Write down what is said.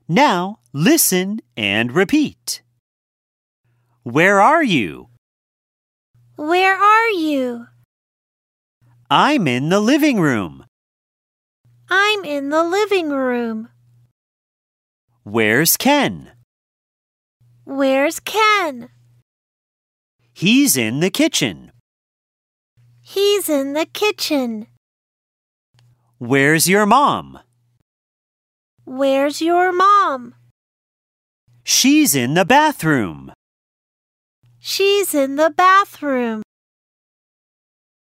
Now listen and repeat. Where are you? Where are you? I'm in the living room. I'm in the living room. Where's Ken? Where's Ken? He's in the kitchen. He's in the kitchen. Where's your mom? Where's your mom? She's in the bathroom. She's in the bathroom.